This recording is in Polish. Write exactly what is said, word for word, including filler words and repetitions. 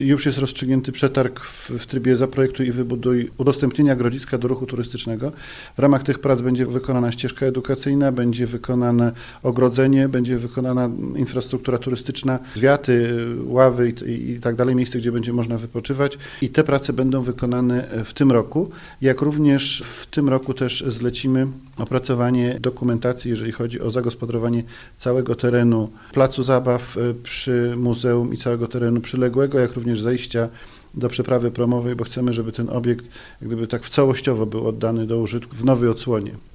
Już jest rozstrzygnięty przetarg w, w trybie zaprojektuj i wybuduj udostępnienia Grodziska do ruchu turystycznego. W ramach tych prac będzie wykonana ścieżka edukacyjna, będzie wykonane ogrodzenie, będzie wykonana infrastruktura turystyczna, zwiaty, ławy i, i tak dalej, miejsce, gdzie będzie można wypoczywać. I te prace będą wykonane w tym roku, jak również w tym roku też zlecimy opracowanie dokumentacji, jeżeli chodzi o zagospodarowanie całego terenu placu zabaw przy muzeum i całego terenu przyległego, jak również zejścia do przeprawy promowej, bo chcemy, żeby ten obiekt jak gdyby tak w całościowo był oddany do użytku w nowej odsłonie.